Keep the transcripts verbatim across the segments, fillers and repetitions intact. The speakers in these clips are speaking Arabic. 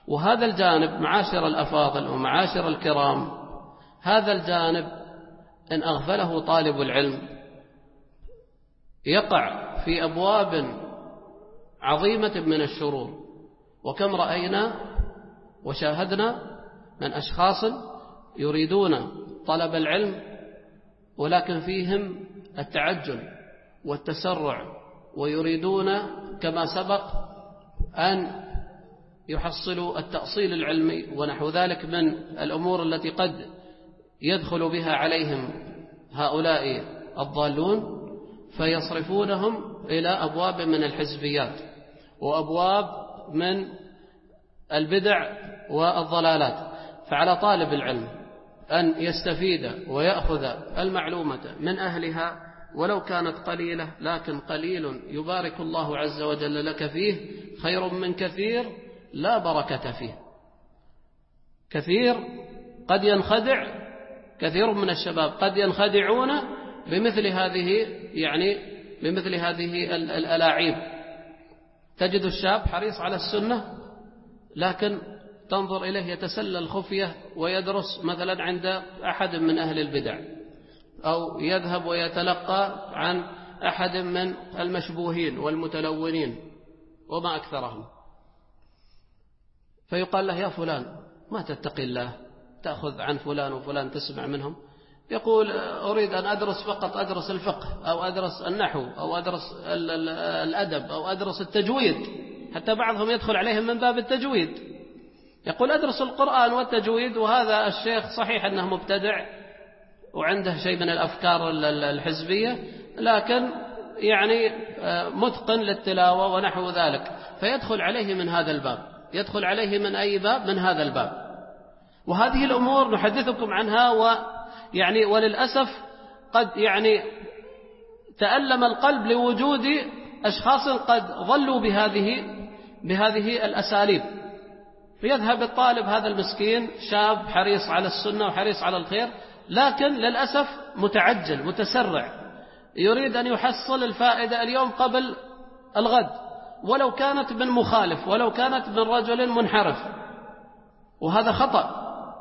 وهذا الجانب معاشر الأفاضل ومعاشر الكرام، هذا الجانب إن أغفله طالب العلم يقع في أبواب عظيمة من الشرور. وكم رأينا وشاهدنا من أشخاص يريدون طلب العلم ولكن فيهم التعجل والتسرع، ويريدون كما سبق أن يحصلوا التأصيل العلمي ونحو ذلك من الأمور التي قد يدخل بها عليهم هؤلاء الضالون، فيصرفونهم إلى أبواب من الحزبيات وأبواب من البدع والضلالات. فعلى طالب العلم أن يستفيد ويأخذ المعلومة من أهلها ولو كانت قليلة، لكن قليل يبارك الله عز وجل لك فيه خير من كثير لا بركة فيه. كثير قد ينخدع، كثير من الشباب قد ينخدعون بمثل هذه يعني بمثل هذه الألاعيب. تجد الشاب حريص على السنة لكن تنظر إليه يتسلل خفية ويدرس مثلا عند أحد من أهل البدع، أو يذهب ويتلقى عن أحد من المشبوهين والمتلونين وما أكثرهم، فيقال له يا فلان ما تتقي الله تأخذ عن فلان وفلان تسمع منهم. يقول أريد أن أدرس فقط أدرس الفقه أو أدرس النحو أو أدرس الأدب أو أدرس التجويد، حتى بعضهم يدخل عليهم من باب التجويد، يقول أدرس القرآن والتجويد. وهذا الشيخ صحيح أنه مبتدع وعنده شيء من الأفكار الحزبية، لكن يعني متقن للتلاوة ونحو ذلك، فيدخل عليه من هذا الباب. يدخل عليه من أي باب؟ من هذا الباب. وهذه الأمور نحدثكم عنها، ويعني وللأسف قد يعني تألم القلب لوجود أشخاص قد ظلوا بهذه بهذه الأساليب. فيذهب الطالب هذا المسكين شاب حريص على السنة وحريص على الخير، لكن للأسف متعجل متسرع، يريد أن يحصل الفائدة اليوم قبل الغد، ولو كانت من مخالف، ولو كانت من رجل منحرف، وهذا خطأ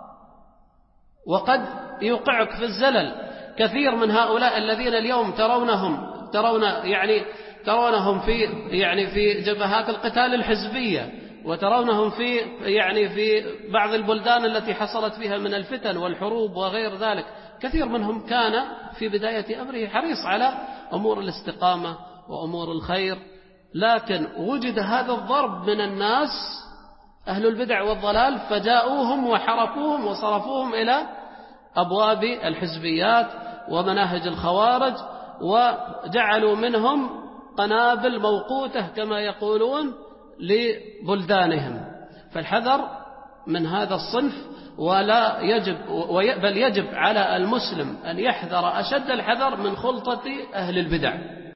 وقد يوقعك في الزلل. كثير من هؤلاء الذين اليوم ترونهم ترون يعني ترونهم في يعني في جبهات القتال الحزبية، وترونهم في يعني في بعض البلدان التي حصلت فيها من الفتن والحروب وغير ذلك، كثير منهم كان في بداية أمره حريص على أمور الاستقامة وأمور الخير، لكن وجد هذا الضرب من الناس أهل البدع والضلال، فجاءوهم وحرفوهم وصرفوهم إلى أبواب الحزبيات ومناهج الخوارج، وجعلوا منهم قنابل موقوتة كما يقولون لبلدانهم. فالحذر من هذا الصنف، ولا يجب بل يجب على المسلم أن يحذر أشد الحذر من خلطة أهل البدع.